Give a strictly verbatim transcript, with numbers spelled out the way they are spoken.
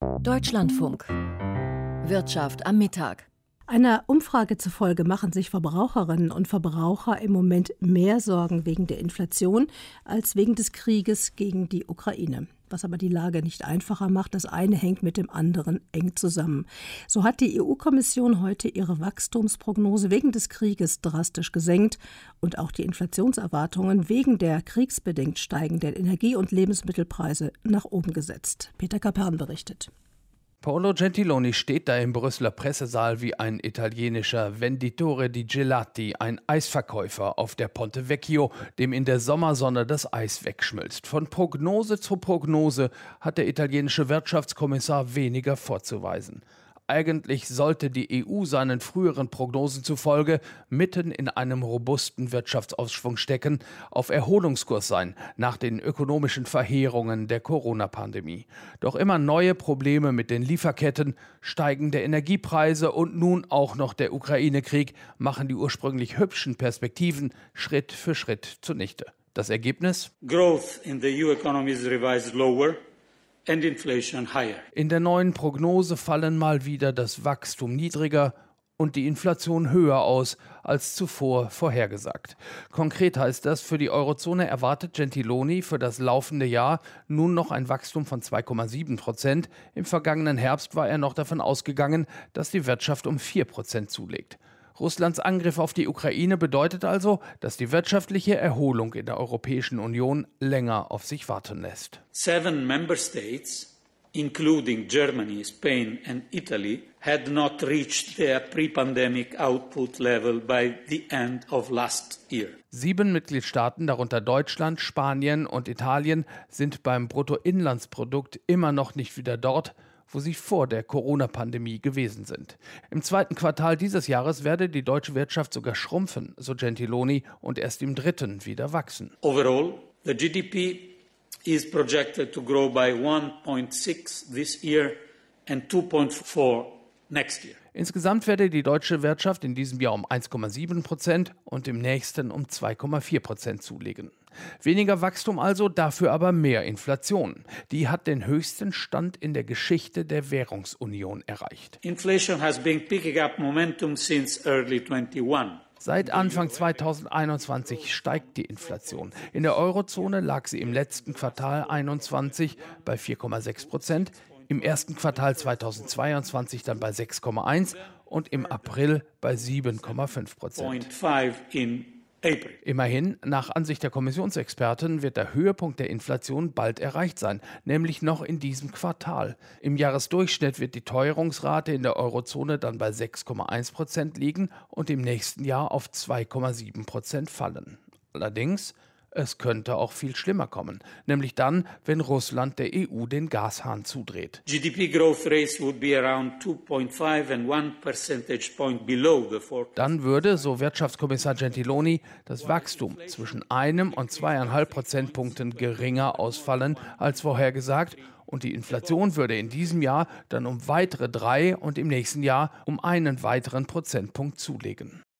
Deutschlandfunk. Wirtschaft am Mittag. Einer Umfrage zufolge machen sich Verbraucherinnen und Verbraucher im Moment mehr Sorgen wegen der Inflation als wegen des Krieges gegen die Ukraine. Was aber die Lage nicht einfacher macht, das eine hängt mit dem anderen eng zusammen. So hat die E U-Kommission heute ihre Wachstumsprognose wegen des Krieges drastisch gesenkt und auch die Inflationserwartungen wegen der kriegsbedingt steigenden Energie- und Lebensmittelpreise nach oben gesetzt. Peter Kapern berichtet. Paolo Gentiloni steht da im Brüsseler Pressesaal wie ein italienischer Venditore di Gelati, ein Eisverkäufer auf der Ponte Vecchio, dem in der Sommersonne das Eis wegschmilzt. Von Prognose zu Prognose hat der italienische Wirtschaftskommissar weniger vorzuweisen. Eigentlich sollte die E U seinen früheren Prognosen zufolge mitten in einem robusten Wirtschaftsaufschwung stecken, auf Erholungskurs sein nach den ökonomischen Verheerungen der Corona-Pandemie. Doch immer neue Probleme mit den Lieferketten, steigende Energiepreise und nun auch noch der Ukraine-Krieg machen die ursprünglich hübschen Perspektiven Schritt für Schritt zunichte. Das Ergebnis? Growth in the E U economy is revised lower. And inflation higher. In der neuen Prognose fallen mal wieder das Wachstum niedriger und die Inflation höher aus als zuvor vorhergesagt. Konkret heißt das, für die Eurozone erwartet Gentiloni für das laufende Jahr nun noch ein Wachstum von zwei Komma sieben Prozent. Im vergangenen Herbst war er noch davon ausgegangen, dass die Wirtschaft um vier Prozent zulegt. Russlands Angriff auf die Ukraine bedeutet also, dass die wirtschaftliche Erholung in der Europäischen Union länger auf sich warten lässt. Seven member states, including Germany, Spain and Italy, had not reached their pre-pandemic output level by the end of last year. Sieben Mitgliedstaaten, darunter Deutschland, Spanien und Italien, sind beim Bruttoinlandsprodukt immer noch nicht wieder dort, wo sie vor der Corona-Pandemie gewesen sind. Im zweiten Quartal dieses Jahres werde die deutsche Wirtschaft sogar schrumpfen, so Gentiloni, und erst im dritten wieder wachsen. Overall, the G D P is projected to grow by one point six this year and two point four next year. Insgesamt werde die deutsche Wirtschaft in diesem Jahr um eins Komma sieben Prozent und im nächsten um zwei Komma vier Prozent zulegen. Weniger Wachstum also, dafür aber mehr Inflation. Die hat den höchsten Stand in der Geschichte der Währungsunion erreicht. Inflation has been picking up momentum since early twenty-one. Seit Anfang zweitausendeinundzwanzig steigt die Inflation. In der Eurozone lag sie im letzten Quartal einundzwanzig bei vier Komma sechs Prozent, im ersten Quartal zweitausendzweiundzwanzig dann bei sechs Komma eins und im April bei sieben Komma fünf Prozent. Immerhin, nach Ansicht der Kommissionsexperten wird der Höhepunkt der Inflation bald erreicht sein, nämlich noch in diesem Quartal. Im Jahresdurchschnitt wird die Teuerungsrate in der Eurozone dann bei sechs Komma eins Prozent liegen und im nächsten Jahr auf zwei Komma sieben Prozent fallen. Allerdings, es könnte auch viel schlimmer kommen, nämlich dann, wenn Russland der E U den Gashahn zudreht. G D P growth rates would be around two point five and one percentage point below the forecast. Dann würde, so Wirtschaftskommissar Gentiloni, das Wachstum zwischen einem und zweieinhalb Prozentpunkten geringer ausfallen als vorhergesagt und die Inflation würde in diesem Jahr dann um weitere drei und im nächsten Jahr um einen weiteren Prozentpunkt zulegen.